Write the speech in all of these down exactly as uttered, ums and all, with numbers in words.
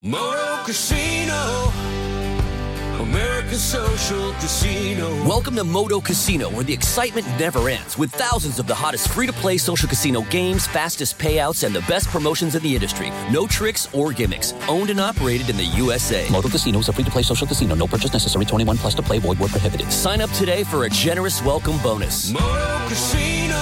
Moto Casino, America's Social Casino. Welcome to Moto Casino, where the excitement never ends, with thousands of the hottest free-to-play social casino games, fastest payouts, and the best promotions in the industry. No tricks or gimmicks. Owned and operated in the U S A. Moto Casino is a free-to-play social casino. No purchase necessary. twenty-one plus to play. Void where prohibited. Sign up today for a generous welcome bonus. Moto Casino,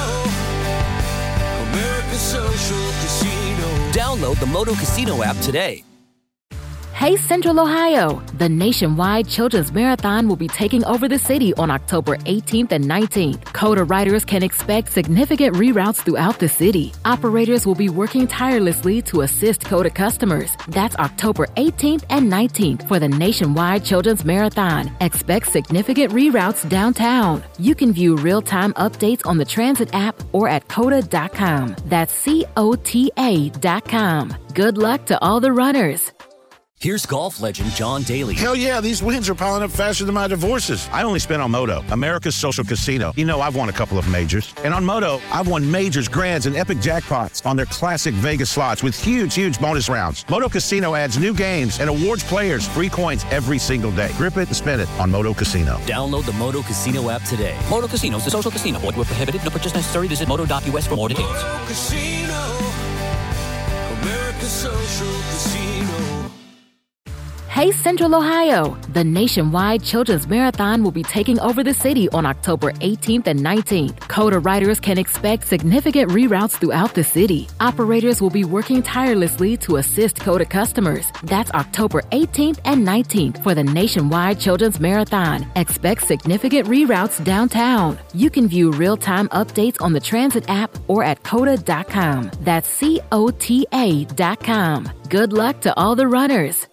America's Social Casino. Download the Moto Casino app today. Hey Central Ohio! The nationwide Children's Marathon will be taking over the city on October eighteenth and nineteenth. CODA riders can expect significant reroutes throughout the city. Operators will be working tirelessly to assist CODA customers. That's October eighteenth and nineteenth for the nationwide Children's Marathon. Expect significant reroutes downtown. You can view real-time updates on the Transit app or at coda dot com. That's C O T A dot com. Good luck to all the runners. Here's golf legend John Daly. Hell yeah, these wins are piling up faster than my divorces. I only spent on Moto, America's Social Casino. You know, I've won a couple of majors. And on Moto, I've won majors, grands, and epic jackpots on their classic Vegas slots with huge, huge bonus rounds. Moto Casino adds new games and awards players free coins every single day. Grip it and spin it on Moto Casino. Download the Moto Casino app today. Moto Casino is a social casino. Void where prohibited. No purchase necessary. Visit moto dot U S for more details. Moto Casino, America's Social Casino. Hey Central Ohio! The nationwide Children's Marathon will be taking over the city on October eighteenth and nineteenth. CODA riders can expect significant reroutes throughout the city. Operators will be working tirelessly to assist CODA customers. That's October eighteenth and nineteenth for the nationwide Children's Marathon. Expect significant reroutes downtown. You can view real-time updates on the Transit app or at coda dot com. That's C O T A dot com. Good luck to all the runners.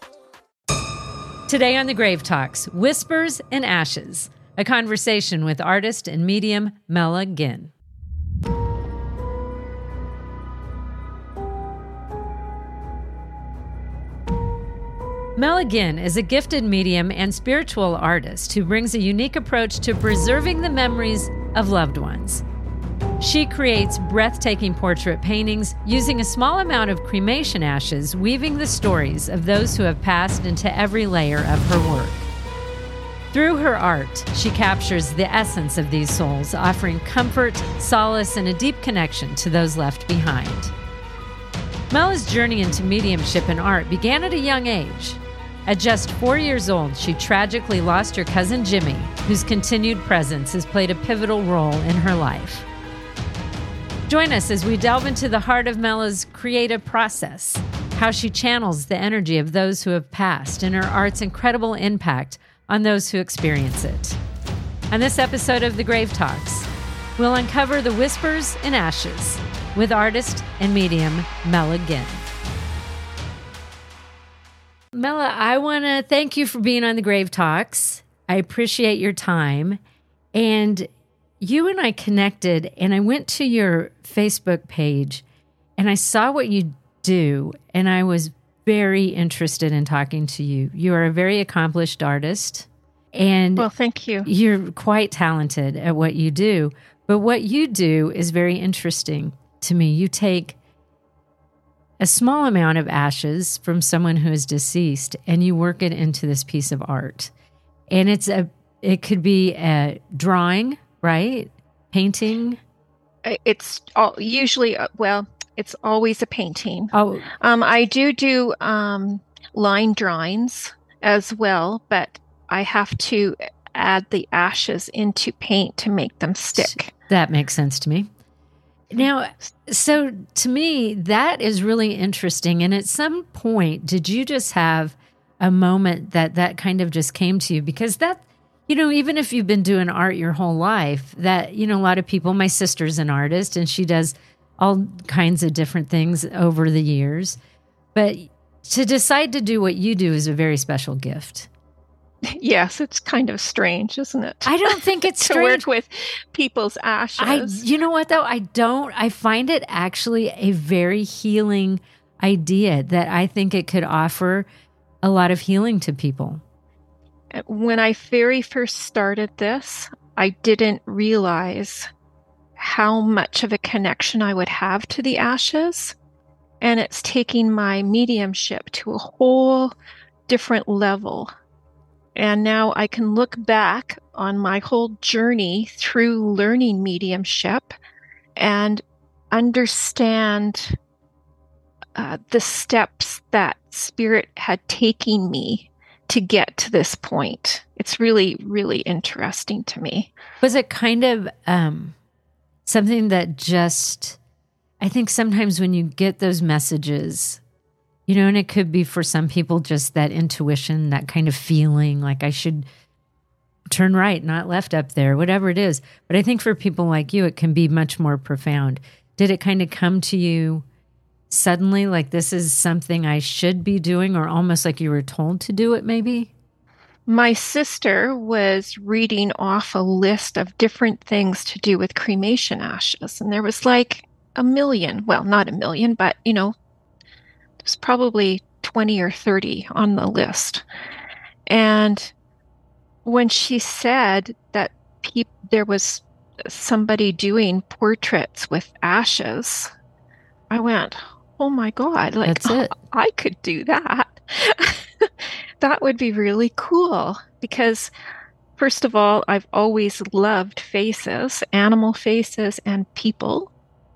Today on The Grave Talks, Whispers and Ashes, a conversation with artist and medium Mela Ginn. Mela Ginn is a gifted medium and spiritual artist who brings a unique approach to preserving the memories of loved ones. She creates breathtaking portrait paintings using a small amount of cremation ashes, weaving the stories of those who have passed into every layer of her work. Through her art, she captures the essence of these souls, offering comfort, solace, and a deep connection to those left behind. Mela's journey into mediumship and art began at a young age. At just four years old, she tragically lost her cousin Jimmy, whose continued presence has played a pivotal role in her life. Join us as we delve into the heart of Mela's creative process, how she channels the energy of those who have passed, and her art's incredible impact on those who experience it. On this episode of The Grave Talks, we'll uncover the whispers and ashes with artist and medium Mela Ginn. Mela, I want to thank you for being on The Grave Talks. I appreciate your time. And you and I connected, and I went to your Facebook page, and I saw what you do, and I was very interested in talking to you. You are a very accomplished artist, and well, thank you. You're quite talented at what you do, but what you do is very interesting to me. You take a small amount of ashes from someone who is deceased, and you work it into this piece of art, and it's a it could be a drawing, right? Painting? It's all, usually, uh, well, it's always a painting. Oh. Um, I do do um, line drawings as well, but I have to add the ashes into paint to make them stick. That makes sense to me. Now, so to me, that is really interesting. And at some point, did you just have a moment that that kind of just came to you? Because that, you know, even if you've been doing art your whole life, that, you know, a lot of people, my sister's an artist and she does all kinds of different things over the years. But to decide to do what you do is a very special gift. Yes, it's kind of strange, isn't it? I don't think it's to strange. work with people's ashes. I, you know what, though? I don't. I find it actually a very healing idea that I think it could offer a lot of healing to people. When I very first started this, I didn't realize how much of a connection I would have to the ashes and it's taking my mediumship to a whole different level. And now I can look back on my whole journey through learning mediumship and understand uh, the steps that Spirit had taken me to get to this point. It's really, really interesting to me. Was it kind of um, something that just, I think sometimes when you get those messages, you know, and it could be for some people just that intuition, that kind of feeling like I should turn right, not left up there, whatever it is. But I think for people like you, it can be much more profound. Did it kind of come to you suddenly, like this is something I should be doing, or almost like you were told to do it maybe? My sister was reading off a list of different things to do with cremation ashes. And there was like a million, well, not a million, but, you know, there's probably twenty or thirty on the list. And when she said that pe- there was somebody doing portraits with ashes, I went, oh my God, like, That's it. oh, I could do that. That would be really cool because, first of all, I've always loved faces, animal faces and people.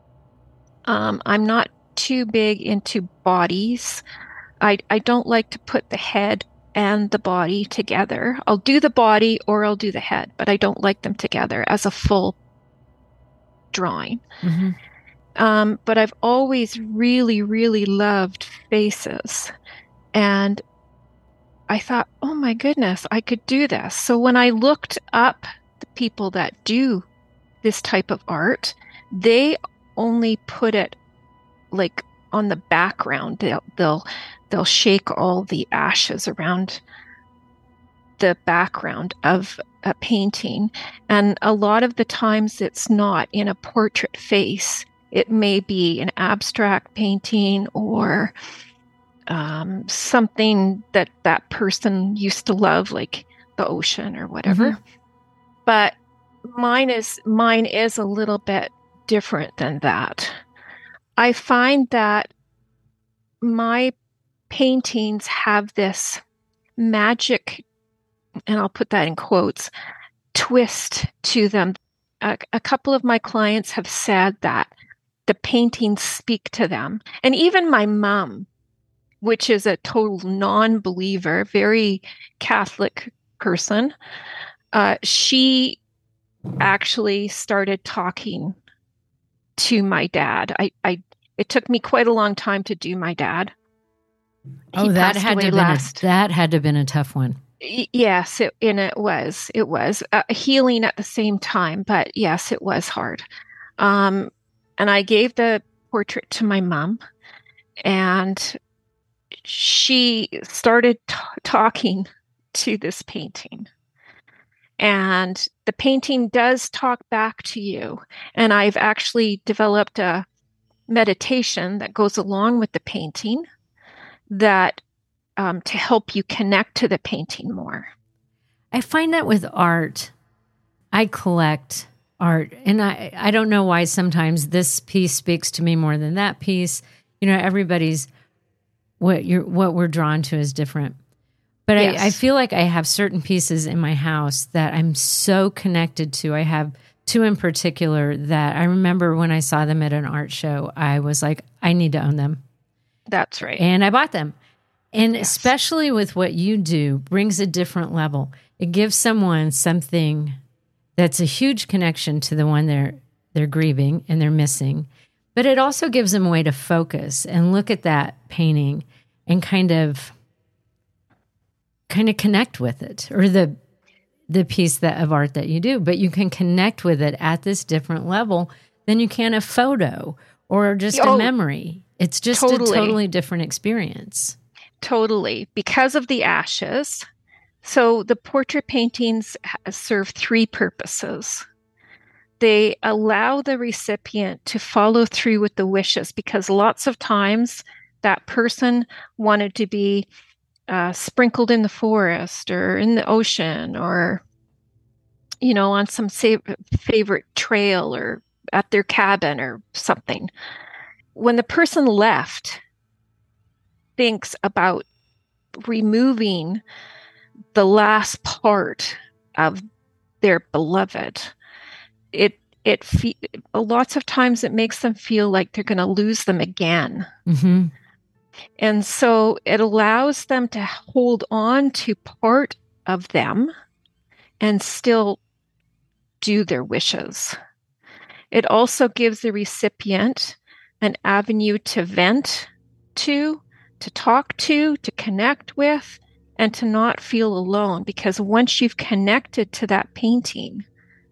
Um, I'm not too big into bodies. I, I don't like to put the head and the body together. I'll do the body or I'll do the head, but I don't like them together as a full drawing. Mm-hmm. Um, but I've always really, really loved faces. And I thought, oh my goodness, I could do this. So when I looked up the people that do this type of art, they only put it like on the background. They'll they'll they'll shake all the ashes around the background of a painting. And a lot of the times it's not in a portrait face. It may be an abstract painting or um, something that that person used to love, like the ocean or whatever. Mm-hmm. But mine is mine is a little bit different than that. I find that my paintings have this magic, and I'll put that in quotes, twist to them. A, a couple of my clients have said that the paintings speak to them. And even my mom, which is a total non-believer, very Catholic person, uh, she actually started talking to my dad. I, I, it took me quite a long time to do my dad. Oh, He that passed had to away have been last. a, that had to have been a tough one. Y- Yes, it, and it was. It was uh, healing at the same time, but yes, it was hard. Um, and I gave the portrait to my mom, and she started t- talking to this painting. And the painting does talk back to you. And I've actually developed a meditation that goes along with the painting that um, to help you connect to the painting more. I find that with art, I collect art, and I, I don't know why sometimes this piece speaks to me more than that piece. You know, everybody's, what you're, what we're drawn to is different. But Yes. I, I feel like I have certain pieces in my house that I'm so connected to. I have two in particular that I remember when I saw them at an art show, I was like, I need to own them. That's right. And I bought them. And Yes. especially with what you do, brings a different level. It gives someone something that's a huge connection to the one they're they're grieving and they're missing. But it also gives them a way to focus and look at that painting and kind of kind of connect with it, or the the piece that of art that you do. But you can connect with it at this different level than you can a photo or just Oh, a memory. It's just totally. a totally different experience. Totally. Because of the ashes. So the portrait paintings ha- serve three purposes. They allow the recipient to follow through with the wishes, because lots of times that person wanted to be uh, sprinkled in the forest or in the ocean, or, you know, on some sa- favorite trail or at their cabin or something. when the person left thinks about removing the last part of their beloved, it it fe- lots of times it makes them feel like they're going to lose them again. Mm-hmm. And so it allows them to hold on to part of them and still do their wishes. It also gives the recipient an avenue to vent to, to talk to, to connect with, and to not feel alone. Because once you've connected to that painting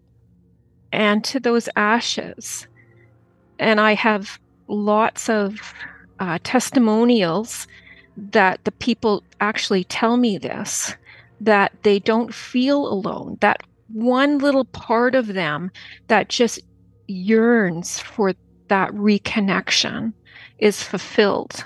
and to those ashes, and I have lots of uh, testimonials that the people actually tell me this, that they don't feel alone, that one little part of them that just yearns for that reconnection is fulfilled.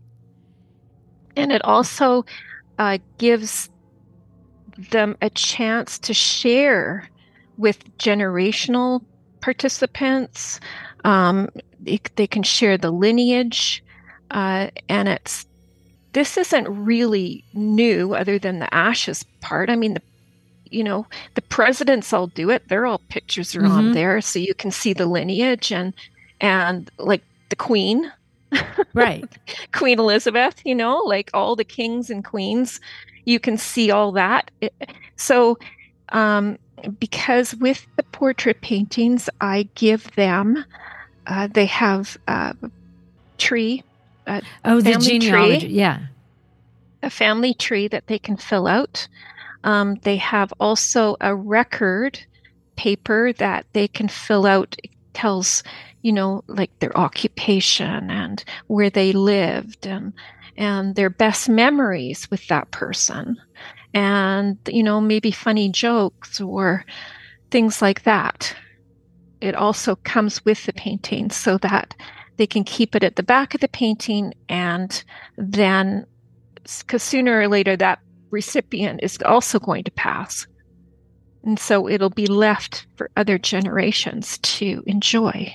And it also uh, gives them a chance to share with generational participants. Um, they, they can share the lineage, uh, and it's this isn't really new, other than the ashes part. I mean, the you know, the presidents all do it. They're all pictures are mm-hmm. on there, so you can see the lineage and and like the Queen, right? Queen Elizabeth. You know, like all the kings and queens, you can see all that. So, um, because with the portrait paintings, I give them. Uh, they have a tree. A oh, the genealogy, tree, yeah, a family tree that they can fill out. Um, they have also a record paper that they can fill out. It tells, you know, like their occupation and where they lived and and their best memories with that person. And, you know, maybe funny jokes or things like that. It also comes with the painting so that they can keep it at the back of the painting, and then, because sooner or later that recipient is also going to pass. And so it'll be left for other generations to enjoy.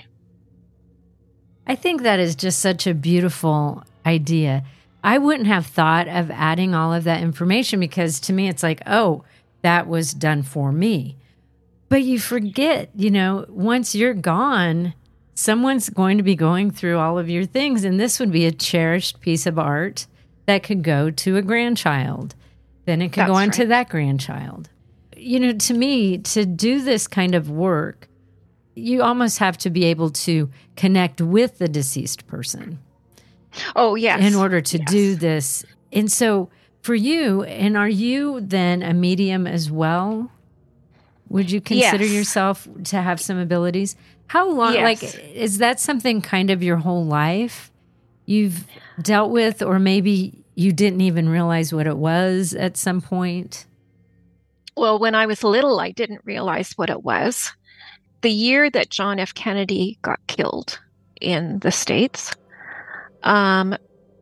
I think that is just such a beautiful idea. I wouldn't have thought of adding all of that information because to me it's like, oh, that was done for me. But you forget, you know, once you're gone, someone's going to be going through all of your things, and this would be a cherished piece of art that could go to a grandchild. Then it could That's go on right. to that grandchild. You know, to me, to do this kind of work, you almost have to be able to connect with the deceased person. Oh, yes. In order to yes. do this. And so for you, and are you then a medium as well? Would you consider yes. yourself to have some abilities? How long, yes. like, is that something kind of your whole life you've dealt with, or maybe you didn't even realize what it was at some point? Well, when I was little, I didn't realize what it was. The year that John F. Kennedy got killed in the States, um,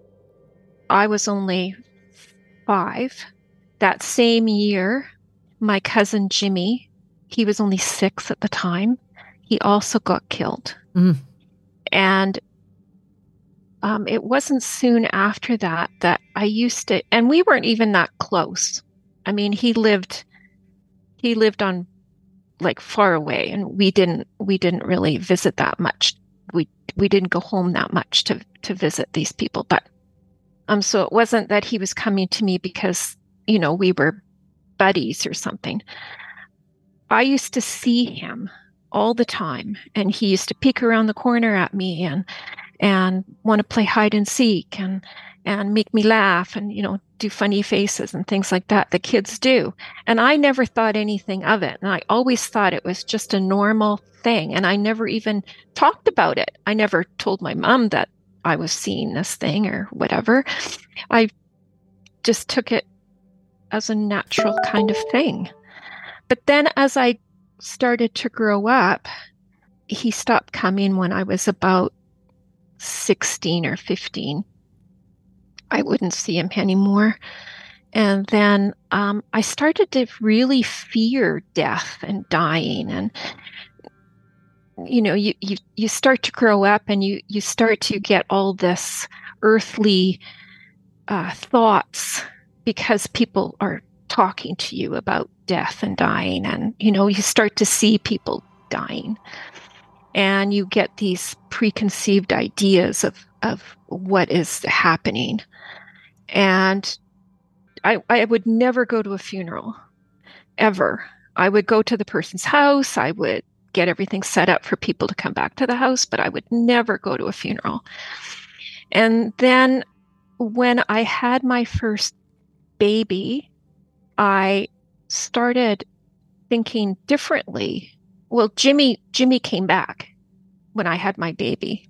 I was only five. That same year, my cousin Jimmy, he was only six at the time, he also got killed. Mm. And um, it wasn't soon after that that I used to, and we weren't even that close. I mean, he lived, he lived on like far away, and we didn't, we didn't really visit that much. We, we didn't go home that much to, to visit these people. But, um, so it wasn't that he was coming to me because, you know, we were buddies or something. I used to see him all the time, and he used to peek around the corner at me and and want to play hide and seek and and make me laugh and, you know, do funny faces and things like that. The kids do. And I never thought anything of it. And I always thought it was just a normal thing. And I never even talked about it. I never told my mom that I was seeing this thing or whatever. I just took it as a natural kind of thing. But then as I started to grow up, he stopped coming when I was about sixteen or fifteen. I wouldn't see him anymore. And then um, I started to really fear death and dying. And you know, you, you, you start to grow up and you, you start to get all this earthly uh, thoughts because people are talking to you about death and dying. And, you know, you start to see people dying and you get these preconceived ideas of, of what is happening. And I, I would never go to a funeral, ever. I would go to the person's house. I would get everything set up for people to come back to the house, but I would never go to a funeral. And then when I had my first baby, I started thinking differently. Well, Jimmy, Jimmy came back when I had my baby,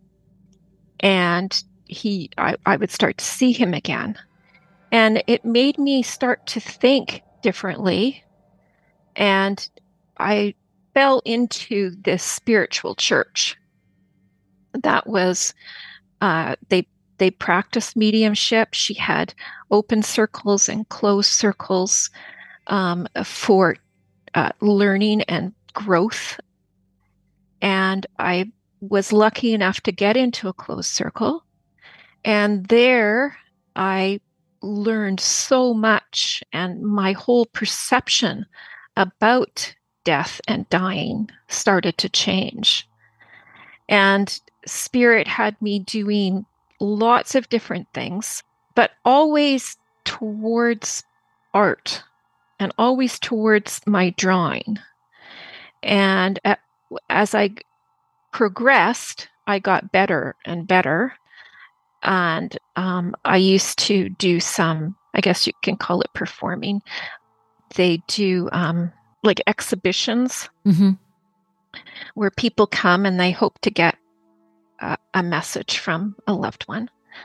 and he, I, I would start to see him again. And it made me start to think differently. And I fell into this spiritual church that was, uh, they they practiced mediumship. She had open circles and closed circles um, for uh, learning and growth. And I was lucky enough to get into a closed circle. And there I learned so much, and my whole perception about death and dying started to change. And Spirit had me doing lots of different things, but always towards art and always towards my drawing. And at, as I progressed, I got better and better. And um, I used to do some, I guess you can call it performing. They do um, like exhibitions Mm-hmm. where people come and they hope to get uh, a message from a loved one.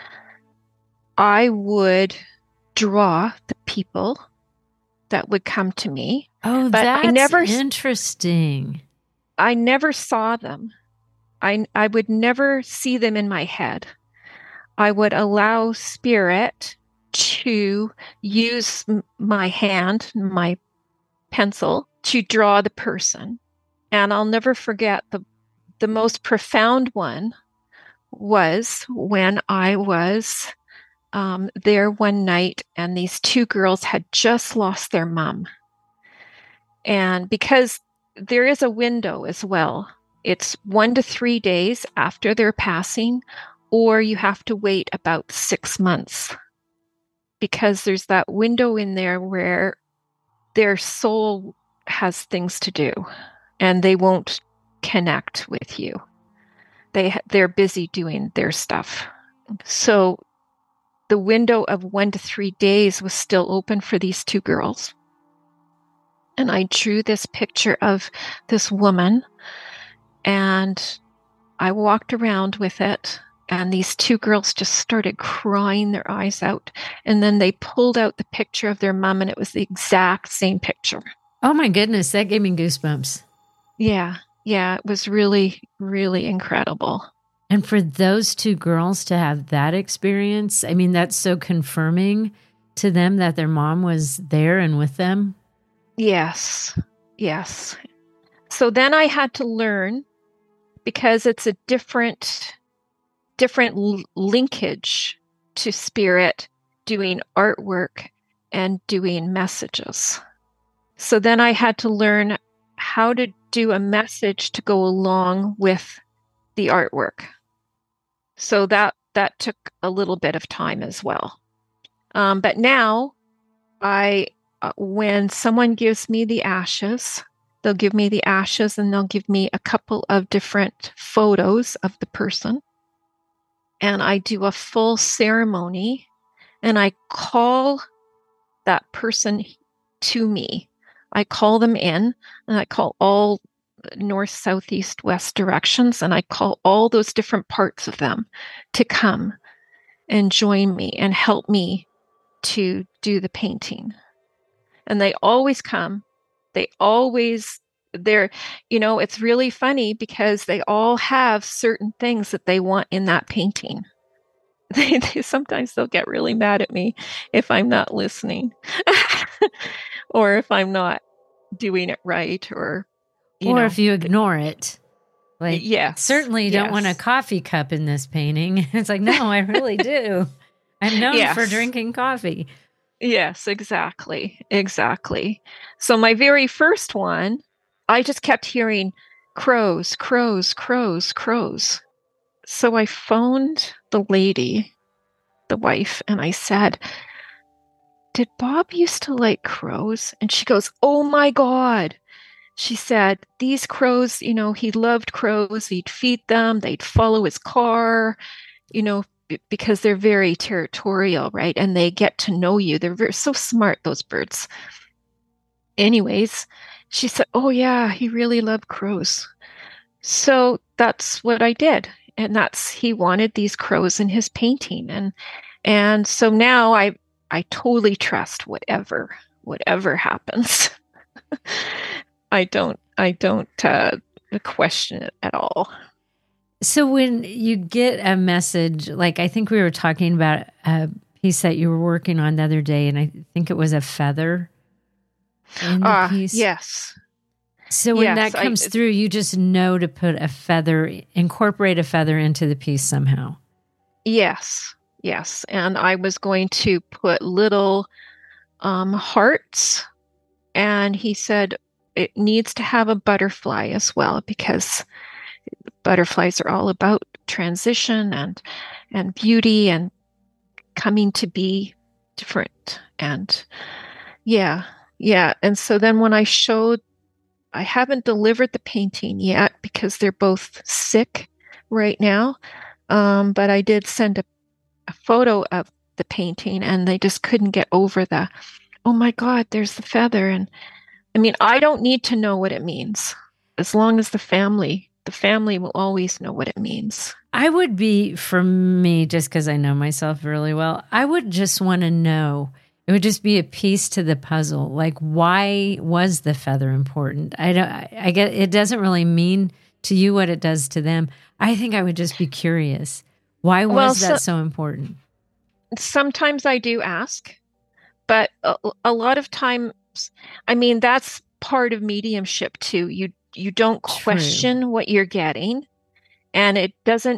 I would draw the people that would come to me. Oh, but that's I never, interesting. I never saw them. I, I would never see them in my head. I would allow Spirit to use m- my hand, my pencil, to draw the person. And I'll never forget the the most profound one was when I was um, there one night, and these two girls had just lost their mom. And because there is a window as well, it's one to three days after their passing, or you have to wait about six months because there's that window in there where their soul has things to do and they won't connect with you. They, they're busy doing their stuff. So the window of one to three days was still open for these two girls. And I drew this picture of this woman, and I walked around with it, and these two girls just started crying their eyes out. And then they pulled out the picture of their mom, and it was the exact same picture. Oh my goodness, that gave me goosebumps. Yeah, yeah, it was really, really incredible. And for those two girls to have that experience, I mean, that's so confirming to them that their mom was there and with them. Yes, yes. So then I had to learn, because it's a different, different l- linkage to Spirit doing artwork and doing messages. So then I had to learn how to do a message to go along with the artwork. So that that took a little bit of time as well. Um, but now, I uh, when someone gives me the ashes, they'll give me the ashes and they'll give me a couple of different photos of the person. And I do a full ceremony, and I call that person to me. I call them in, and I call all north, south, east, west directions, and I call all those different parts of them to come and join me and help me to do the painting. And they always come. They always, they're, you know, it's really funny because they all have certain things that they want in that painting. They, they sometimes they'll get really mad at me if I'm not listening or if I'm not doing it right, or you or know, if you ignore it. Like, yes, certainly you don't yes. want a coffee cup in this painting. It's like, no, I really do. I'm known Yes. for drinking coffee. Yes, exactly. Exactly. So my very first one, I just kept hearing crows, crows, crows, crows. So I phoned the lady, the wife, and I said, did Bob used to like crows? And she goes, oh my God. She said, these crows, you know, he loved crows. He'd feed them. They'd follow his car, you know, b- because they're very territorial, right? And they get to know you. They're very, so smart, those birds. Anyways, she said, oh yeah, he really loved crows. So that's what I did. And that's, he wanted these crows in his painting. And, and so now I, I totally trust whatever, whatever happens. I don't, I don't uh, question it at all. So when you get a message, like I think we were talking about a piece that you were working on the other day, and I think it was a feather in the Uh, piece. yes. So when Yes, that I- comes through, you just know to put a feather, incorporate a feather into the piece somehow. Yes. Yes. And I was going to put little um, hearts. And he said it needs to have a butterfly as well, because butterflies are all about transition and and beauty and coming to be different. And yeah, yeah. And so then when I showed, I haven't delivered the painting yet because they're both sick right now. Um, but I did send a, a photo of the painting, and they just couldn't get over the, oh my God, there's the feather. And I mean, I don't need to know what it means. As long as the family, the family will always know what it means. I would be, for me, just because I know myself really well, I would just want to know. It would just be a piece to the puzzle. Like, why was the feather important? I don't. I, I get it. Doesn't really mean to you what it does to them. I think I would just be curious. Why was Well, that so- so important? Sometimes I do ask, but a, a lot of times, I mean, that's part of mediumship too. You you don't True. question what you're getting, and it doesn't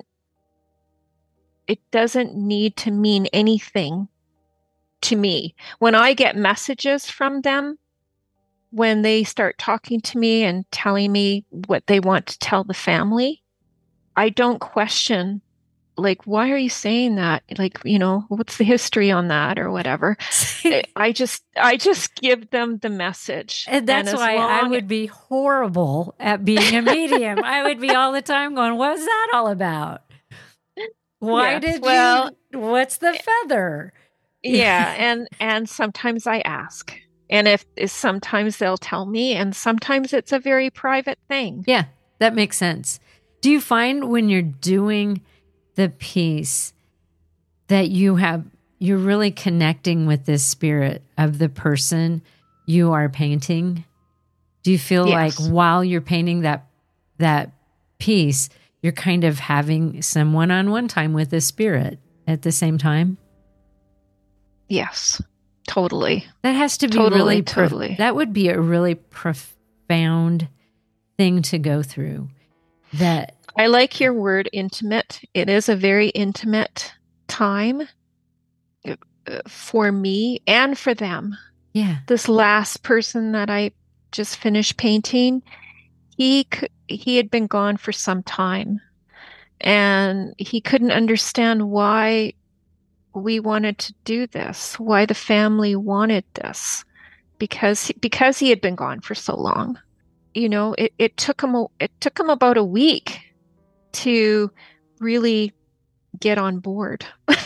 it doesn't need to mean anything to me. When I get messages from them, when they start talking to me and telling me what they want to tell the family, I don't question, like, why are you saying that? Like, you know, what's the history on that or whatever? I just, I just give them the message. And that's as why I long- would be horrible at being a medium. I would be all the time going, what's that all about? Why Yes, did well- you, what's the feather? Yeah, and and sometimes I ask, and if, if sometimes they'll tell me, and sometimes it's a very private thing. Yeah, that makes sense. Do you find when you're doing the piece that you have, you're really connecting with this spirit of the person you are painting? Do you feel Yes. like while you're painting that that piece, you're kind of having some one-on-one time with the spirit at the same time? Yes, totally. That has to be Totally, really prof- totally. that would be a really profound thing to go through. That I like your word intimate. It is a very intimate time uh, for me and for them. yeah. This last person that I just finished painting, he c- he had been gone for some time, and he couldn't understand why we wanted to do this, why the family wanted this, because because he had been gone for so long. You know, it, it took him a, it took him about a week to really get on board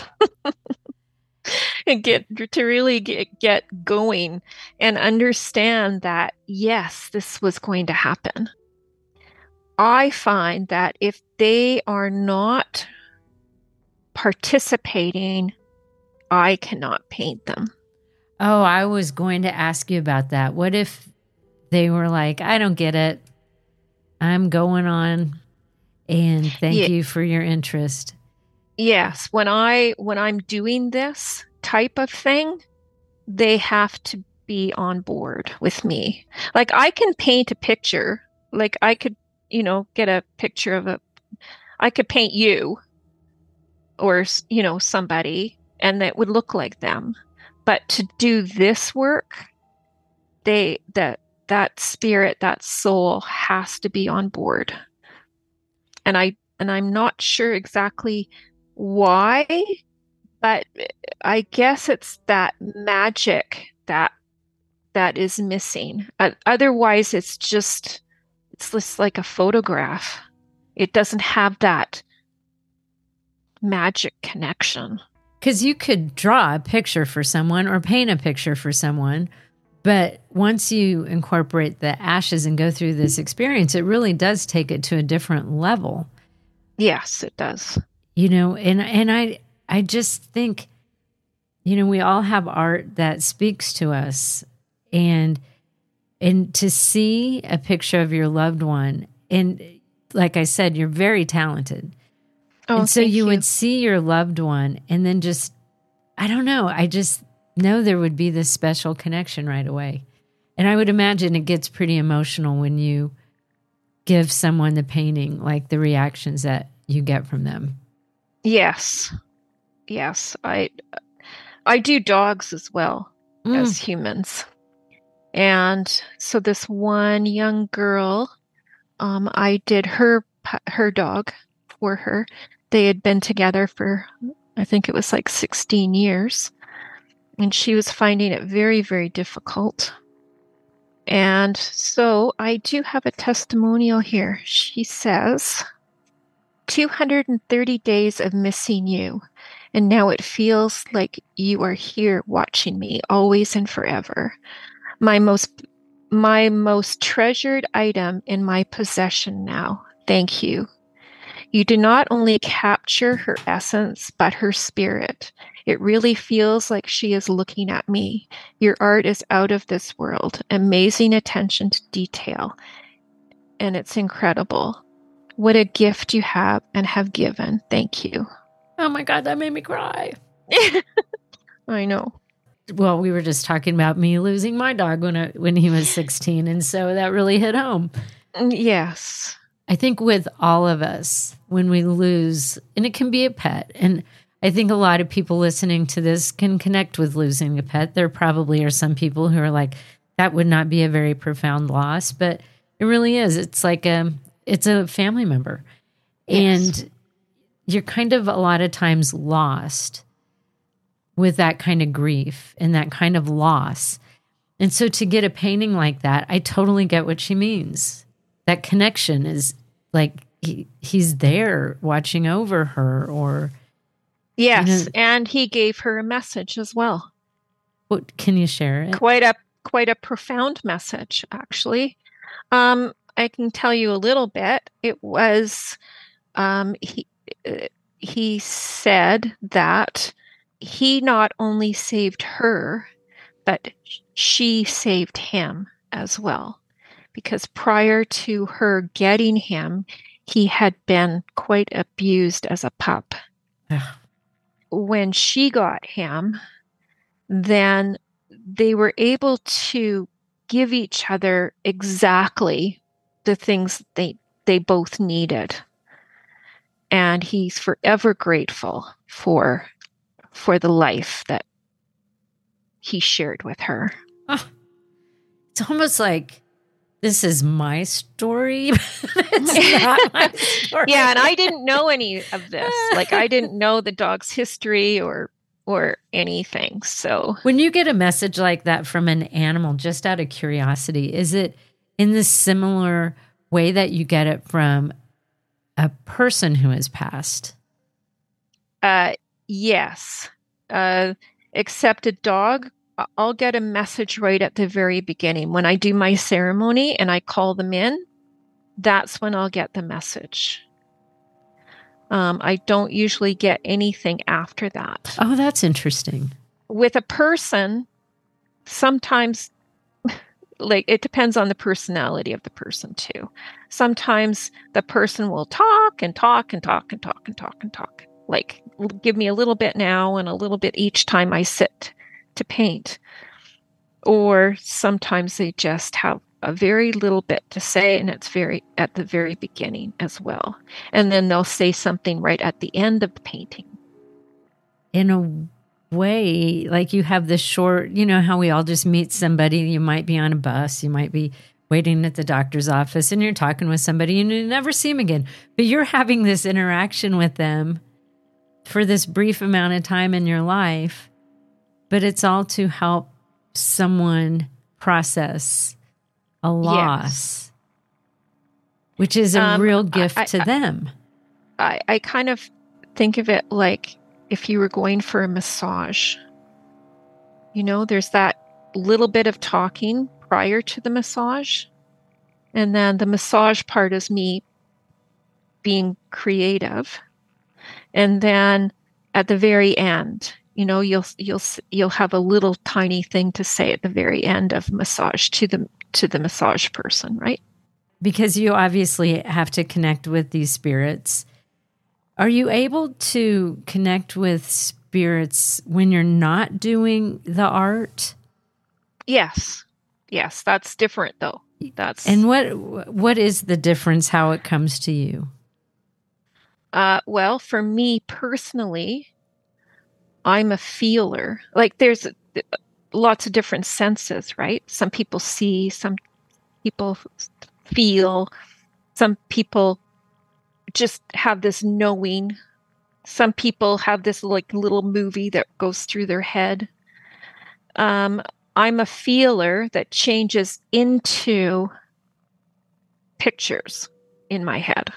and get to really get, get going and understand that, yes, this was going to happen. I find that if they are not participating, I cannot paint them. Oh, I was going to ask you about that. What if they were like, I don't get it. I'm going on, and thank Yeah. you for your interest. Yes, when I when I'm doing this type of thing, they have to be on board with me. Like, I can paint a picture, like I could you know, get a picture of a, I could paint you or, you know, somebody and that would look like them. But to do this work, they, that, that spirit, that soul has to be on board. And I, and I'm not sure exactly why, but I guess it's that magic that, that is missing. Uh, otherwise, it's just, it's just like a photograph. It doesn't have that magic connection. Because you could draw a picture for someone or paint a picture for someone, but once you incorporate the ashes and go through this experience, it really does take it to a different level. Yes, it does. You know, and and I I just think, you know, we all have art that speaks to us, and and to see a picture of your loved one, and like I said, you're very talented. Oh, and so thank you you would see your loved one and then just, I don't know, I just know there would be this special connection right away. And I would imagine it gets pretty emotional when you give someone the painting, like the reactions that you get from them. Yes. Yes. I I do dogs as well Mm. as humans. And so this one young girl, um, I did her her dog for her. They had been together for, I think it was like sixteen years. And she was finding it very, very difficult. And so I do have a testimonial here. She says, two hundred thirty days of missing you. And now it feels like you are here watching me always and forever. My most, my most treasured item in my possession now. Thank you. You do not only capture her essence, but her spirit. It really feels like she is looking at me. Your art is out of this world. Amazing attention to detail. And it's incredible. What a gift you have and have given. Thank you. Oh my God, that made me cry. I know. Well, we were just talking about me losing my dog when I, when he was sixteen. And so that really hit home. Yes. I think with all of us, when we lose, and it can be a pet, and I think a lot of people listening to this can connect with losing a pet. There probably are some people who are like, that would not be a very profound loss, but it really is. It's like a, it's a family member. Yes. And you're kind of a lot of times lost with that kind of grief and that kind of loss. And so to get a painting like that, I totally get what she means. That connection is like he, he's there watching over her, or Yes, you know, and he gave her a message as well. what can you share it? Quite a quite a profound message, actually. Um, I can tell you a little bit. It was um, he uh, he said that he not only saved her, but she saved him as well. Because prior to her getting him, he had been quite abused as a pup. Ugh. When she got him, then they were able to give each other exactly the things they they both needed. And he's forever grateful for for the life that he shared with her. Oh, it's almost like this is my story. It's not my story. Yeah, and I didn't know any of this. Like I didn't know the dog's history or or anything. So when you get a message like that from an animal, just out of curiosity, is it in the similar way that you get it from a person who has passed? uh yes. Uh except a dog, I'll get a message right at the very beginning. When I do my ceremony and I call them in, that's when I'll get the message. Um, I don't usually get anything after that. Oh, that's interesting. With a person, sometimes, like, it depends on the personality of the person, too. Sometimes the person will talk and talk and talk and talk and talk and talk. Like, give me a little bit now and a little bit each time I sit to paint. Or sometimes they just have a very little bit to say, and it's very at the very beginning as well. And then they'll say something right at the end of the painting. In a way, like you have this short, you know how we all just meet somebody, you might be on a bus, you might be waiting at the doctor's office, and you're talking with somebody and you never see them again. But you're having this interaction with them for this brief amount of time in your life, but it's all to help someone process a loss, yes. which is a um, real gift I, I, to them. I, I kind of think of it like if you were going for a massage. You know, there's that little bit of talking prior to the massage, and then the massage part is me being creative, and then at the very end, you know, you'll you'll you'll have a little tiny thing to say at the very end of massage to the to the massage person, right? Because you obviously have to connect with these spirits. Are you able to connect with spirits when you're not doing the art? Yes. Yes, that's different though. That's And what what is the difference, how it comes to you? Uh, well, for me personally, I'm a feeler. Like there's lots of different senses, right? Some people see, some people feel, some people just have this knowing. Some people have this like little movie that goes through their head. Um, I'm a feeler that changes into pictures in my head.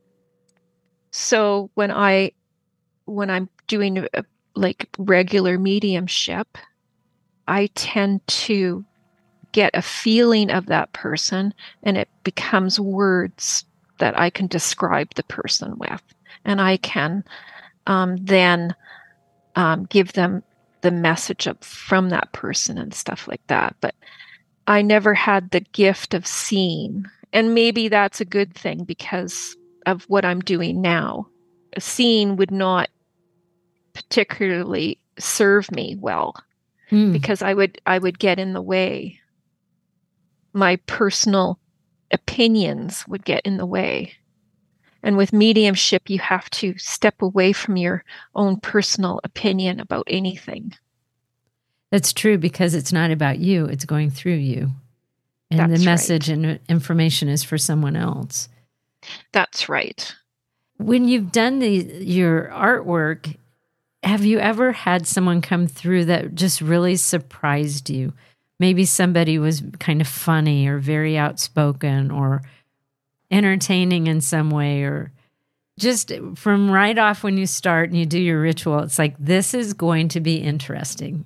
So when I, when I'm doing a, like regular mediumship, I tend to get a feeling of that person, and it becomes words that I can describe the person with, and I can um, then um, give them the message of, from that person and stuff like that. But I never had the gift of seeing, and maybe that's a good thing because of what I'm doing now. Seeing would not particularly serve me well mm. because I would I would get in the way. My personal opinions would get in the way. And with mediumship, you have to step away from your own personal opinion about anything. That's true, because it's not about you, it's going through you. And That's the message right. and information is for someone else. That's right. When you've done the, your artwork, have you ever had someone come through that just really surprised you? Maybe somebody was kind of funny or very outspoken or entertaining in some way, or just from right off when you start and you do your ritual, it's like, this is going to be interesting.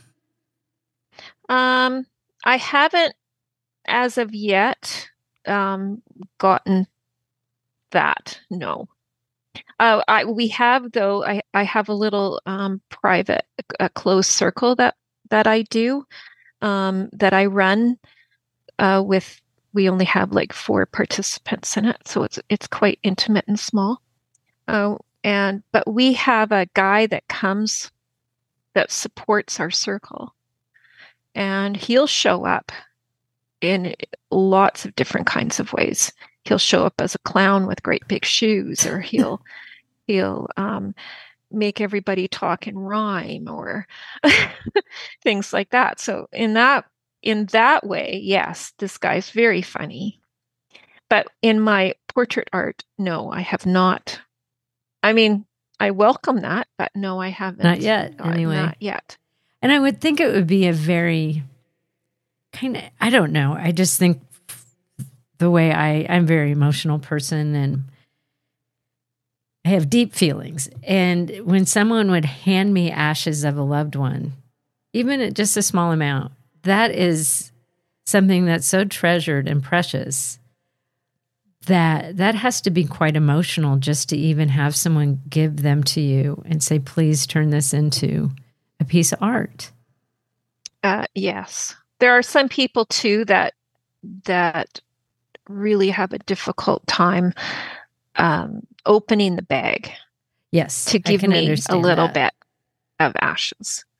um, I haven't, as of yet, um, gotten that. No. Uh, I we have though. I I have a little um private, a closed circle that that I do, um that I run, uh with. We only have like four participants in it, so it's it's quite intimate and small. Uh, and but we have a guy that comes that supports our circle, and he'll show up in lots of different kinds of ways. He'll show up as a clown with great big shoes, or he'll he'll um, make everybody talk in rhyme, or things like that. So in that. In that way, yes, this guy's very funny. But in my portrait art, no, I have not. I mean, I welcome that, but no, I haven't. Not yet, anyway. Not yet. And I would think it would be a very kind of, I don't know. I just think the way I, I'm a very emotional person, and I have deep feelings. And when someone would hand me ashes of a loved one, even at just a small amount, that is something that's so treasured and precious that that has to be quite emotional, just to even have someone give them to you and say, please turn this into a piece of art. Uh, yes. There are some people too that that really have a difficult time um, opening the bag. Yes, to give me a little that. bit of ashes.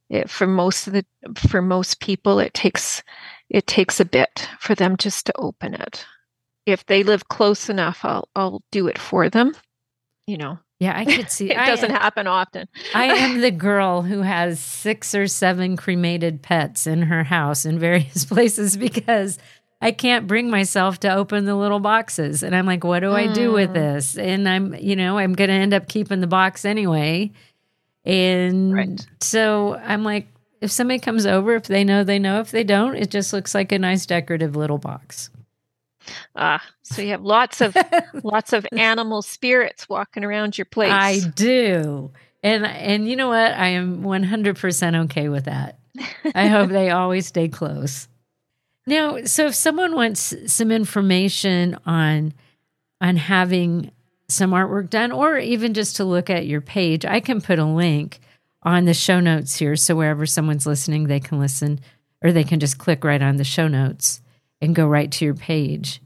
It, for most of the for most people, it takes it takes a bit for them just to open it. If they live close enough, I'll I'll do it for them. You know. Yeah, I could see. It I, doesn't happen often. I am the girl who has six or seven cremated pets in her house in various places because I can't bring myself to open the little boxes. And I'm like, what do I do with this? And I'm, you know, I'm going to end up keeping the box anyway. And Right. so I'm like, if somebody comes over, if they know, they know. If they don't, it just looks like a nice decorative little box. Ah, so you have lots of lots of animal spirits walking around your place. I do. And and you know what? I am one hundred percent okay with that. I hope they always stay close. Now, so if someone wants some information on on having some artwork done, or even just to look at your page, I can put a link on the show notes here. So wherever someone's listening, they can listen, or they can just click right on the show notes and go right to your page.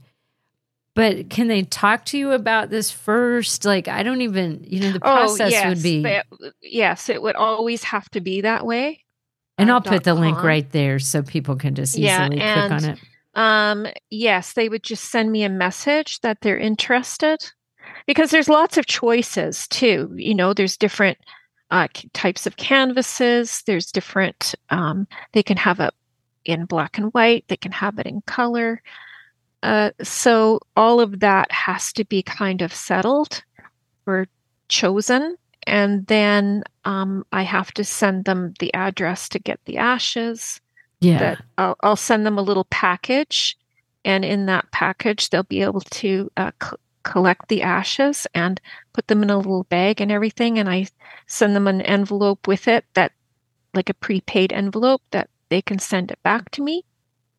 But can they talk to you about this first? Like, I don't even, you know, the process oh, yes, would be. they- yes, it would always have to be that way. And uh, I'll put the link .com. right there so people can just easily Yeah, click and- on it. Um, yes, they would just send me a message that they're interested, because there's lots of choices too. You know, there's different uh, c- types of canvases. There's different. Um, they can have it in black and white. They can have it in color. Uh, so all of that has to be kind of settled or chosen, and then um, I have to send them the address to get the ashes. Yeah. That I'll, I'll send them a little package, and in that package they'll be able to uh, c- collect the ashes and put them in a little bag and everything, and I send them an envelope with it, that like a prepaid envelope that they can send it back to me,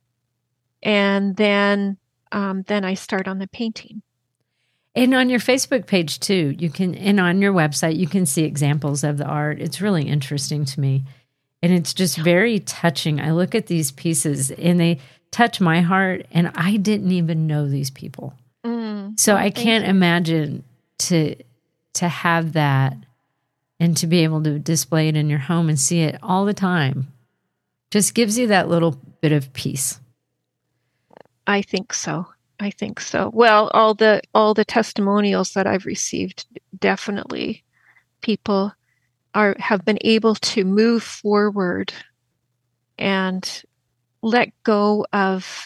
and then um, then I start on the painting. And on your Facebook page too, you can, and on your website, you can see examples of the art. It's really interesting to me. And it's just very touching. I look at these pieces and they touch my heart, and I didn't even know these people. Mm. So Oh, I thank can't you. imagine to to have that and to be able to display it in your home and see it all the time. Just gives you that little bit of peace. I think so. I think so. Well, all the all the testimonials that I've received, definitely people are have been able to move forward and let go of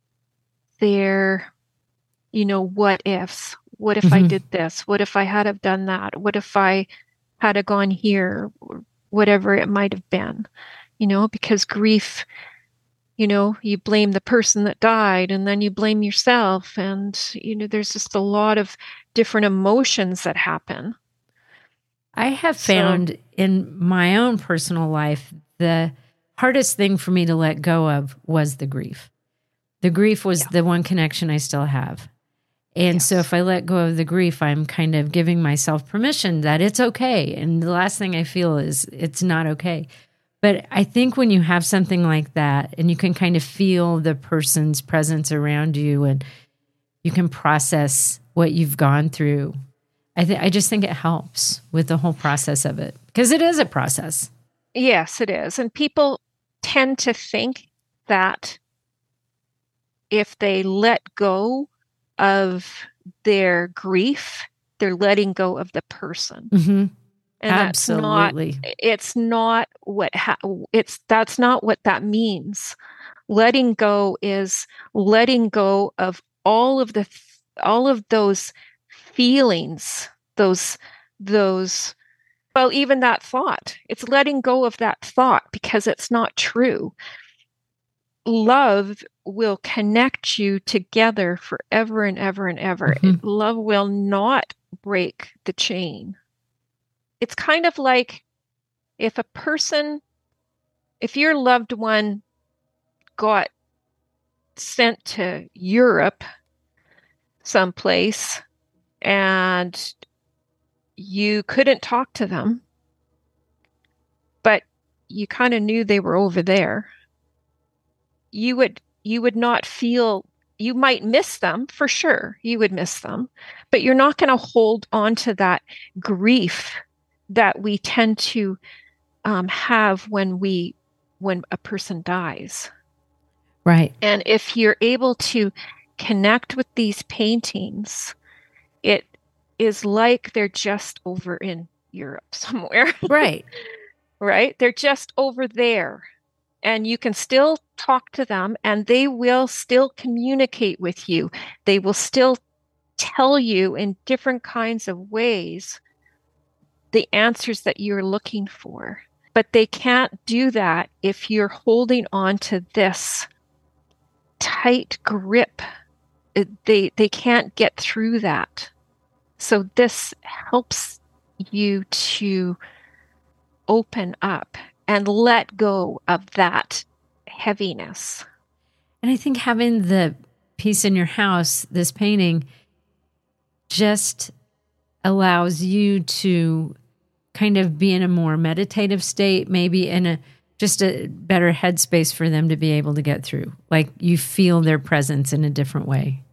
their, you know, what ifs. What if I Mhm. did this? What if I had have done that? What if I had have gone here? Or whatever it might have been, you know, because grief, you know, you blame the person that died, and then you blame yourself. And, you know, there's just a lot of different emotions that happen. I have So- found in my own personal life, the hardest thing for me to let go of was the grief. The grief was Yeah. the one connection I still have. And so Yes. if I let go of the grief, I'm kind of giving myself permission that it's okay. And the last thing I feel is it's not okay. But I think when you have something like that and you can kind of feel the person's presence around you and you can process what you've gone through, I th- I just think it helps with the whole process of it, because it is a process. Yes, it is. And people tend to think that if they let go of their grief, they're letting go of the person. Mm-hmm. And that's not, Absolutely. it's not what, ha- it's, that's not what that means. Letting go is letting go of all of the, all of those feelings, those, those, well, even that thought. It's letting go of that thought because it's not true. Love will connect you together forever and ever and ever. Mhm. Love will not break the chain. It's kind of like if a person, if your loved one got sent to Europe someplace and you couldn't talk to them, but you kind of knew they were over there, you would you would not feel, you might miss them for sure. You would miss them, but you're not going to hold on to that grief that we tend to um, have when we when a person dies. Right. And if you're able to connect with these paintings, it is like they're just over in Europe somewhere. Right. Right? They're just over there. And you can still talk to them, and they will still communicate with you. They will still tell you in different kinds of ways the answers that you're looking for. But they can't do that if you're holding on to this tight grip. They they can't get through that. So this helps you to open up and let go of that heaviness. And I think having the piece in your house, this painting, just allows you to kind of be in a more meditative state, maybe in a just a better headspace for them to be able to get through. Like you feel their presence in a different way.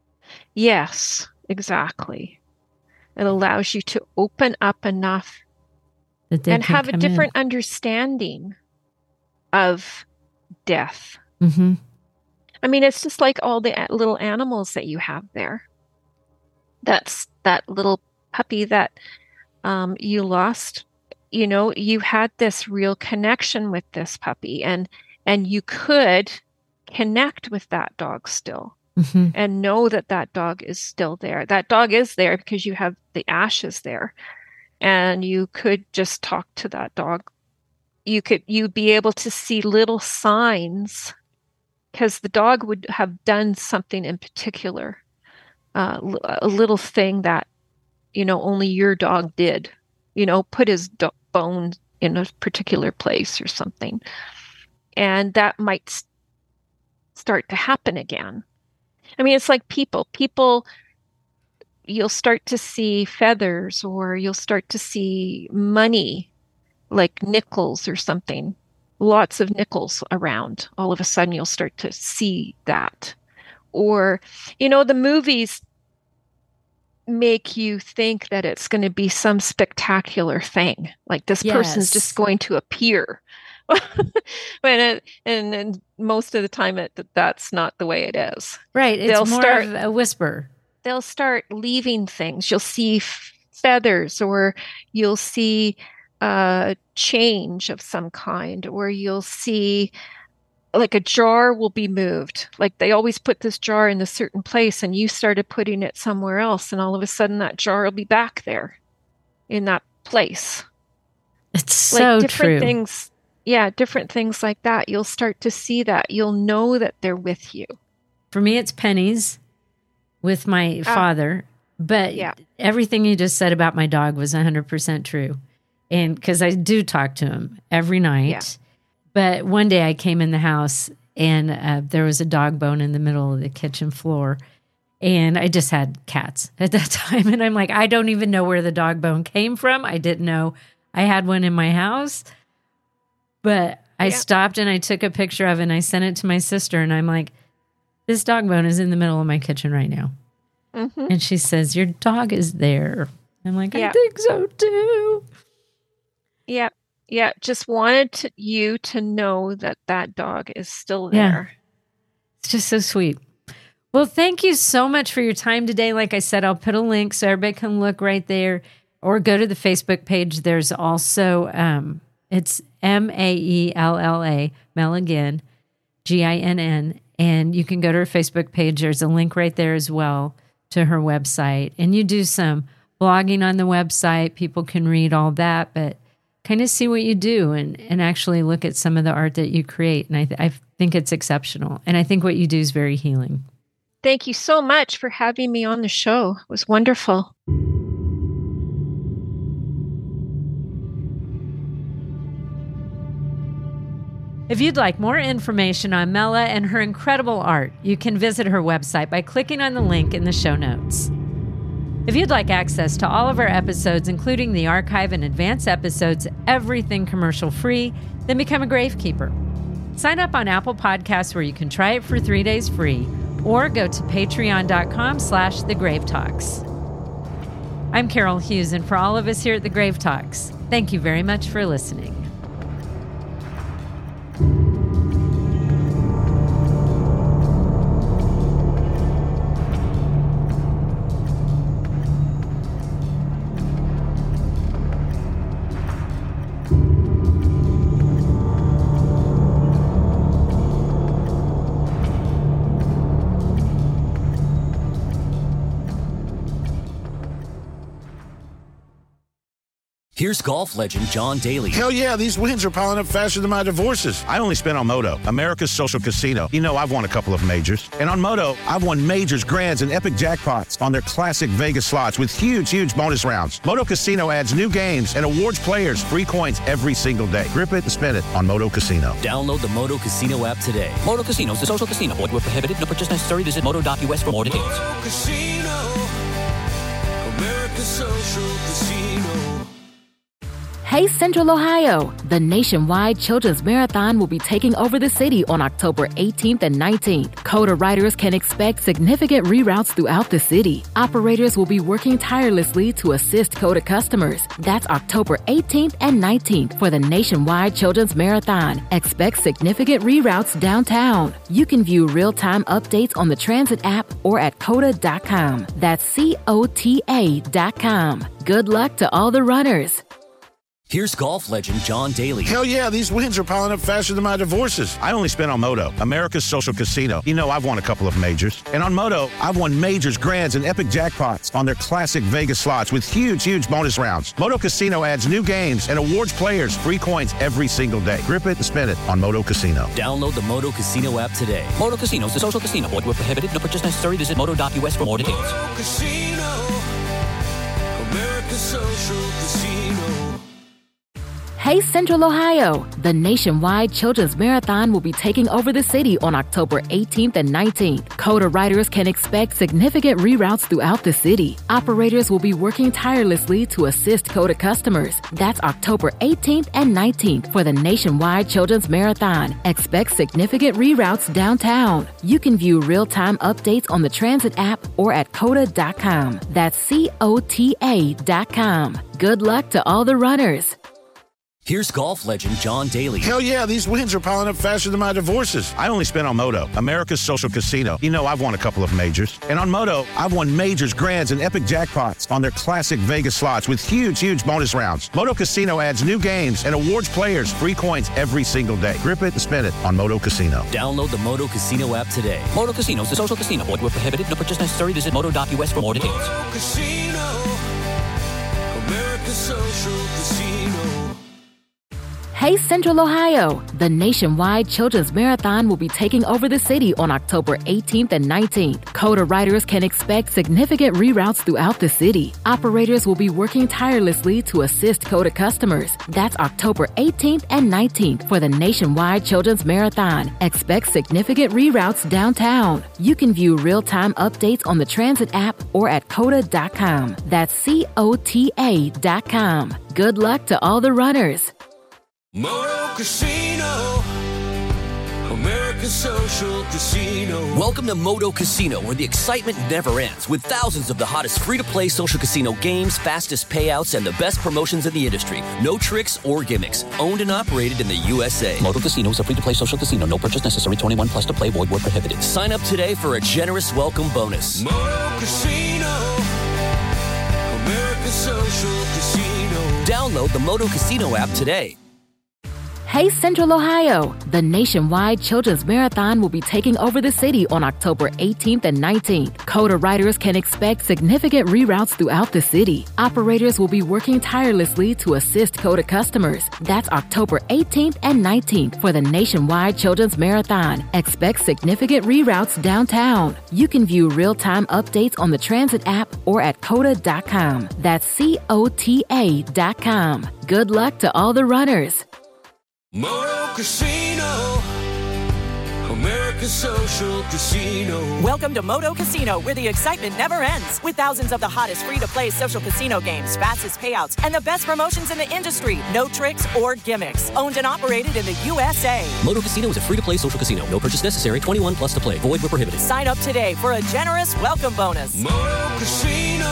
Yes, exactly. It allows you to open up enough that they and can have a come different in. understanding of death. Mm-hmm. I mean, it's just like all the little animals that you have there. That's that little puppy that um, you lost. You know, you had this real connection with this puppy, and and you could connect with that dog still, mm-hmm. and know that that dog is still there. That dog is there because you have the ashes there, and you could just talk to that dog. You could you'd be able to see little signs, because the dog would have done something in particular, uh, a little thing that, you know, only your dog did. You know, put his do- bone in a particular place or something. And that might s- start to happen again. I mean, it's like people. People, you'll start to see feathers, or you'll start to see money, like nickels or something. Lots of nickels around. All of a sudden, you'll start to see that. Or, you know, the movies make you think that it's going to be some spectacular thing, like this Yes. person's just going to appear. When it, and, and most of the time it that's not the way it is. Right. It's They'll more start- of a whisper. They'll start leaving things. You'll see f- feathers, or you'll see a change of some kind, or you'll see like a jar will be moved. Like they always put this jar in a certain place, and you started putting it somewhere else, and all of a sudden that jar will be back there in that place. It's so Like different true. things. Yeah, different things like that. You'll start to see that. You'll know that they're with you. For me, it's pennies with my Ah. father. But Yeah. everything you just said about my dog was one hundred percent true. And because I do talk to him every night. Yeah. But one day I came in the house, and uh, there was a dog bone in the middle of the kitchen floor. And I just had cats at that time. And I'm like, I don't even know where the dog bone came from. I didn't know I had one in my house. But I Yeah. stopped and I took a picture of it, and I sent it to my sister. And I'm like, this dog bone is in the middle of my kitchen right now. Mm-hmm. And she says, your dog is there. I'm like, I Yeah. think so too. Yeah. Yeah. Just wanted to, you to know that that dog is still Yeah. there. It's just so sweet. Well, thank you so much for your time today. Like I said, I'll put a link so everybody can look right there, or go to the Facebook page. There's also, um, it's M A E L L A, Mel again, G I N N. And you can go to her Facebook page. There's a link right there as well to her website. And you do some blogging on the website. People can read all that, but kind of see what you do, and, and actually look at some of the art that you create. And I, th- I think it's exceptional. And I think what you do is very healing. Thank you so much for having me on the show. It was wonderful. If you'd like more information on Mela and her incredible art, you can visit her website by clicking on the link in the show notes. If you'd like access to all of our episodes, including the archive and advanced episodes, everything commercial free, then become a Gravekeeper. Sign up on Apple Podcasts, where you can try it for three days free, or go to patreon.com slash the Grave Talks. I'm Carol Hughes, and for all of us here at the Grave Talks, thank you very much for listening. Here's golf legend John Daly. Hell yeah, these wins are piling up faster than my divorces. I only spent on Moto, America's social casino. You know, I've won a couple of majors. And on Moto, I've won majors, grands, and epic jackpots on their classic Vegas slots with huge, huge bonus rounds. Moto Casino adds new games and awards players free coins every single day. Grip it and spin it on Moto Casino. Download the Moto Casino app today. Moto Casino is a social casino. Void where prohibited. No purchase necessary. Visit moto dot u s for more details. Moto Casino, America's social casino. Hey Central Ohio! The nationwide Children's Marathon will be taking over the city on October eighteenth and nineteenth. COTA riders can expect significant reroutes throughout the city. Operators will be working tirelessly to assist COTA customers. That's October eighteenth and nineteenth for the nationwide Children's Marathon. Expect significant reroutes downtown. You can view real-time updates on the Transit app or at cota dot com. That's C O T A dot com. Good luck to all the runners. Here's golf legend John Daly. Hell yeah, these wins are piling up faster than my divorces. I only spent on Moto, America's social casino. You know, I've won a couple of majors. And on Moto, I've won majors, grands, and epic jackpots on their classic Vegas slots with huge, huge bonus rounds. Moto Casino adds new games and awards players free coins every single day. Grip it and spin it on Moto Casino. Download the Moto Casino app today. Moto Casino is a social casino. Void where prohibited. No purchase necessary. Visit moto dot u s for more details. Moto Casino, America's social casino. Hey Central Ohio! The nationwide Children's Marathon will be taking over the city on October eighteenth and nineteenth. COTA riders can expect significant reroutes throughout the city. Operators will be working tirelessly to assist COTA customers. That's October eighteenth and nineteenth for the nationwide Children's Marathon. Expect significant reroutes downtown. You can view real-time updates on the Transit app or at cota dot com. That's C O T A dot com. Good luck to all the runners. Here's golf legend John Daly. Hell yeah, these wins are piling up faster than my divorces. I only spent on Moto, America's social casino. You know, I've won a couple of majors. And on Moto, I've won majors, grands, and epic jackpots on their classic Vegas slots with huge, huge bonus rounds. Moto Casino adds new games and awards players free coins every single day. Grip it and spin it on Moto Casino. Download the Moto Casino app today. Moto Casino is a social casino. Void where prohibited. No purchase necessary. Visit moto dot u s for more details. Moto Casino, America's social casino. Hey Central Ohio! The nationwide Children's Marathon will be taking over the city on October eighteenth and nineteenth. COTA riders can expect significant reroutes throughout the city. Operators will be working tirelessly to assist COTA customers. That's October eighteenth and nineteenth for the nationwide Children's Marathon. Expect significant reroutes downtown. You can view real-time updates on the Transit app or at cota dot com. That's C O T A dot com. Good luck to all the runners. Moto Casino, America's social casino. Welcome to Moto Casino, where the excitement never ends, with thousands of the hottest free-to-play social casino games, fastest payouts, and the best promotions in the industry. No tricks or gimmicks. Owned and operated in the U S A. Moto Casino is a free-to-play social casino. No purchase necessary. twenty-one plus to play. Void where prohibited. Sign up today for a generous welcome bonus. Moto Casino, America's social casino. Download the Moto Casino app today. Hey Central Ohio! The nationwide Children's Marathon will be taking over the city on October eighteenth and nineteenth. COTA riders can expect significant reroutes throughout the city. Operators will be working tirelessly to assist COTA customers. That's October eighteenth and nineteenth for the nationwide Children's Marathon. Expect significant reroutes downtown. You can view real-time updates on the Transit app or at cota dot com. That's C O T A dot com. Good luck to all the runners. Moto Casino, America's social casino. Welcome to Moto Casino, where the excitement never ends. With thousands of the hottest free-to-play social casino games, fastest payouts, and the best promotions in the industry. No tricks or gimmicks. Owned and operated in the U S A. Moto Casino is a free-to-play social casino. No purchase necessary. twenty-one plus to play. Void where prohibited. Sign up today for a generous welcome bonus. Moto Casino,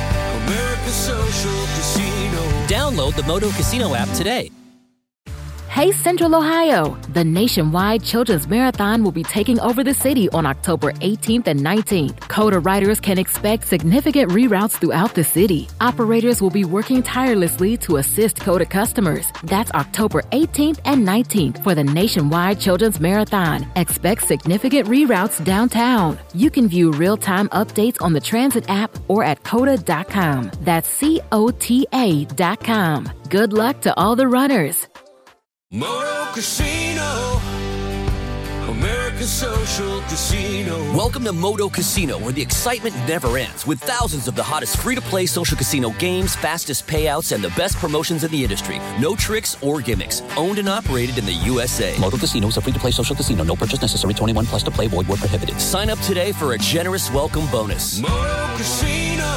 America's social casino. Download the Moto Casino app today. Hey Central Ohio! The nationwide Children's Marathon will be taking over the city on October eighteenth and nineteenth. COTA riders can expect significant reroutes throughout the city. Operators will be working tirelessly to assist COTA customers. That's October eighteenth and nineteenth for the nationwide Children's Marathon. Expect significant reroutes downtown. You can view real-time updates on the Transit app or at cota dot com. That's C O T A dot com. Good luck to all the runners. Moto Casino, America's social casino. Welcome to Moto Casino, where the excitement never ends, with thousands of the hottest free-to-play social casino games, fastest payouts, and the best promotions in the industry. No tricks or gimmicks. Owned and operated in the U S A. Moto Casino is a free-to-play social casino. No purchase necessary. twenty-one plus to play. Void where prohibited. Sign up today for a generous welcome bonus. Moto Casino,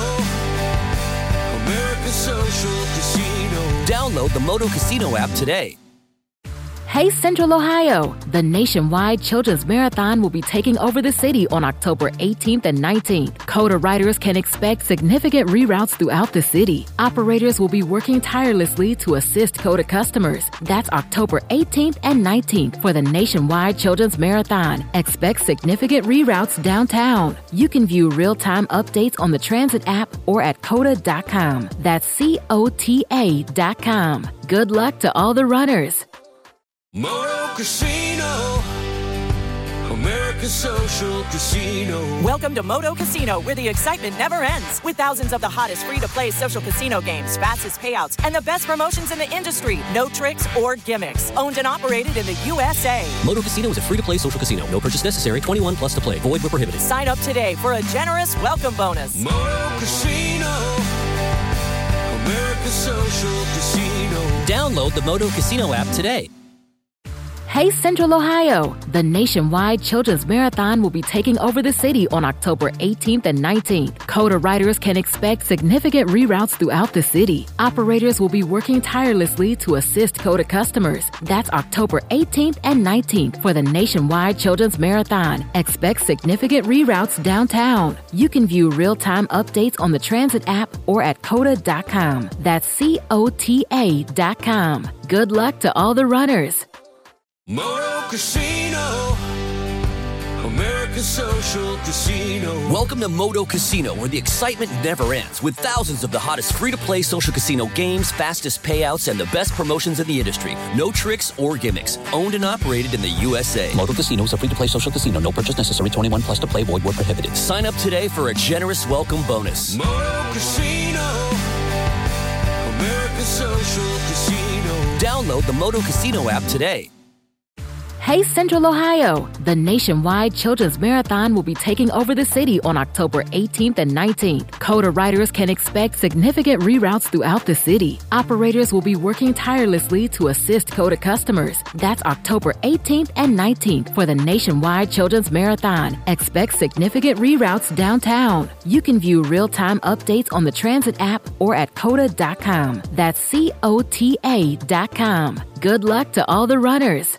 America's social casino. Download the Moto Casino app today. Hey Central Ohio! The nationwide Children's Marathon will be taking over the city on October eighteenth and nineteenth. COTA riders can expect significant reroutes throughout the city. Operators will be working tirelessly to assist COTA customers. That's October eighteenth and nineteenth for the nationwide Children's Marathon. Expect significant reroutes downtown. You can view real-time updates on the Transit app or at cota dot com. That's C O T A dot com. Good luck to all the runners. Moto Casino, America's social casino. Welcome to Moto Casino, where the excitement never ends. With thousands of the hottest free-to-play social casino games, fastest payouts, and the best promotions in the industry. No tricks or gimmicks. Owned and operated in the U S A. Moto Casino is a free-to-play social casino. No purchase necessary. twenty-one plus to play. Void where prohibited. Sign up today for a generous welcome bonus. Moto Casino, America's social casino. Download the Moto Casino app today. Hey Central Ohio! The nationwide Children's Marathon will be taking over the city on October eighteenth and nineteenth. COTA riders can expect significant reroutes throughout the city. Operators will be working tirelessly to assist COTA customers. That's October eighteenth and nineteenth for the nationwide Children's Marathon. Expect significant reroutes downtown. You can view real-time updates on the Transit app or at cota dot com. That's C O T A dot com. Good luck to all the runners. Moto Casino, America's social casino. Welcome to Moto Casino, where the excitement never ends, with thousands of the hottest free-to-play social casino games, fastest payouts, and the best promotions in the industry. No tricks or gimmicks. Owned and operated in the U S A. Moto Casino is a free-to-play social casino. No purchase necessary. twenty-one plus to play. Void where prohibited. Sign up today for a generous welcome bonus. Moto Casino, America's social casino. Download the Moto Casino app today. Hey Central Ohio! The nationwide Children's Marathon will be taking over the city on October eighteenth and nineteenth. COTA riders can expect significant reroutes throughout the city. Operators will be working tirelessly to assist COTA customers. That's October eighteenth and nineteenth for the nationwide Children's Marathon. Expect significant reroutes downtown. You can view real-time updates on the Transit app or at cota dot com. That's C O T A dot com. Good luck to all the runners.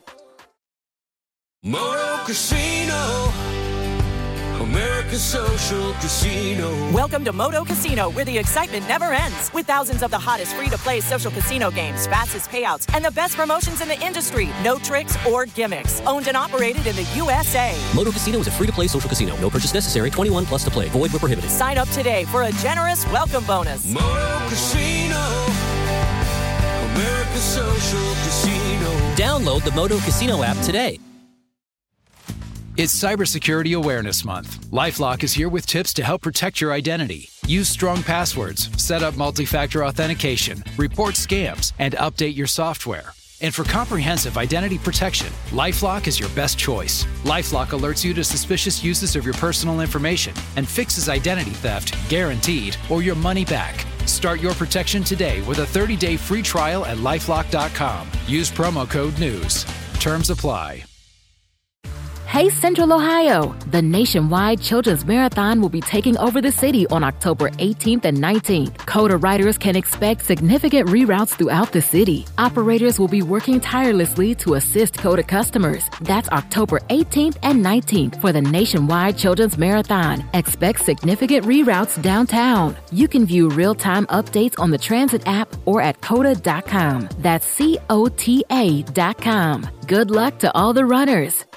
Moto Casino, America's social casino. Welcome to Moto Casino, where the excitement never ends. With thousands of the hottest free-to-play social casino games, fastest payouts, and the best promotions in the industry. No tricks or gimmicks. Owned and operated in the U S A. Moto Casino is a free-to-play social casino. No purchase necessary. twenty-one plus to play. Void where prohibited. Sign up today for a generous welcome bonus. Moto Casino, America's social casino. Download the Moto Casino app today. It's Cybersecurity Awareness Month. LifeLock is here with tips to help protect your identity. Use strong passwords, set up multi-factor authentication, report scams, and update your software. And for comprehensive identity protection, LifeLock is your best choice. LifeLock alerts you to suspicious uses of your personal information and fixes identity theft, guaranteed, or your money back. Start your protection today with a thirty-day free trial at lifelock dot com. Use promo code NEWS. Terms apply. Hey Central Ohio! The nationwide Children's Marathon will be taking over the city on October eighteenth and nineteenth. COTA riders can expect significant reroutes throughout the city. Operators will be working tirelessly to assist COTA customers. That's October eighteenth and nineteenth for the nationwide Children's Marathon. Expect significant reroutes downtown. You can view real-time updates on the Transit app or at cota dot com. That's C O T A dot com. Good luck to all the runners.